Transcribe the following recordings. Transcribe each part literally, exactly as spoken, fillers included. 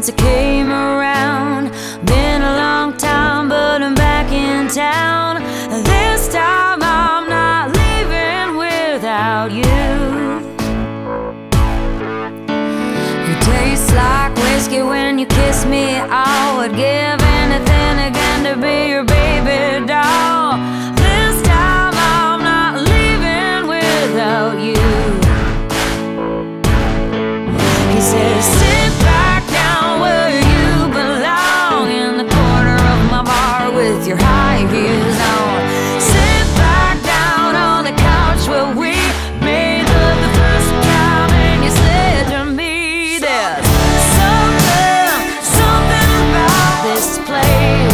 since I came around. Been a long time, but I'm back in town. This time I'm not leaving without you. You taste like whiskey when you kiss me. I would give anything again to be your baby doll. This time I'm not leaving without you. He says, sit back down where you belong, in the corner of my bar with your high heels on. Sit back down on the couch where we made love the first time, and you said to me, there's something, something about this place.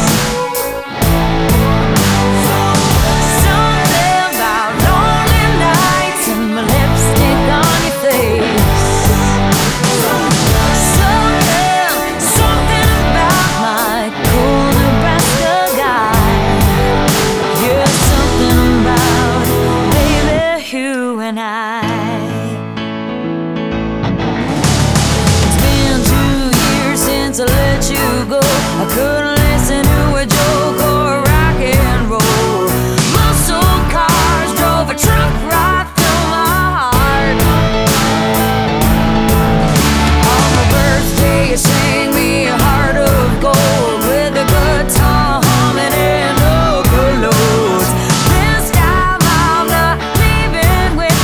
Something about lonely nights and my lipstick on your face. And I, it's been two years since I let you go. I couldn't listen to a joke or rock and roll. Muscle cars drove a truck right through my heart. On my birthday you sang me a heart of gold with a guitar humming and overloads. This time I'm not leaving with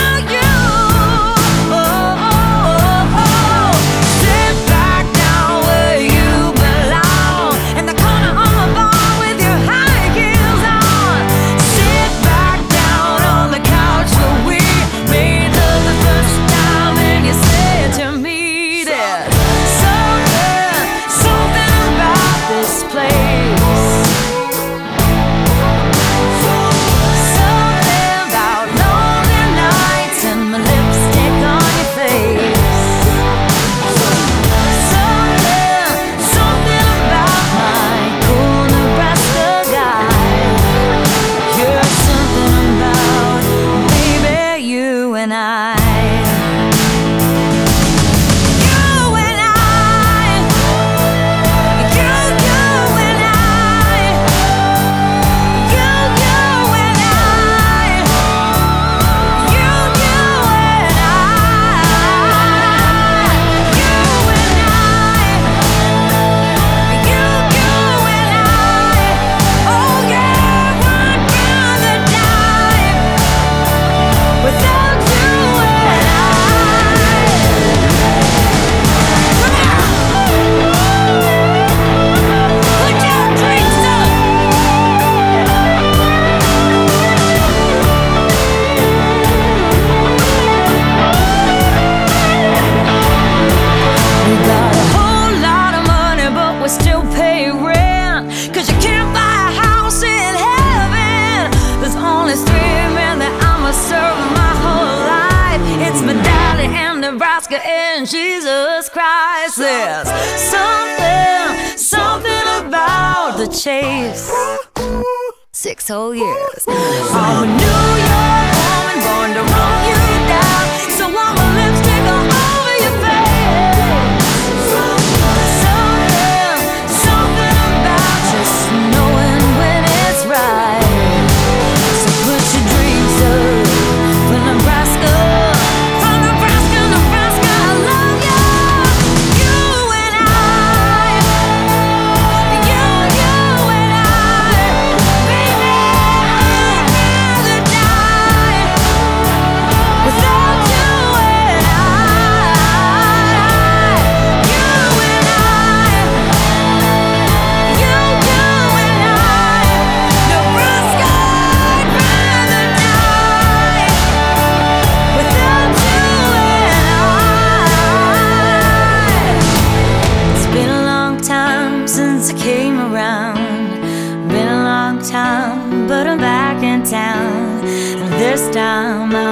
Nebraska and Jesus Christ. There's something, something about the chase. Six whole years. I'm a New York woman born to run you down, so I'm a lipstick all over your face. Something, something about just knowing when it's right. So put your dreams up for Nebraska. But I'm back in town, and this time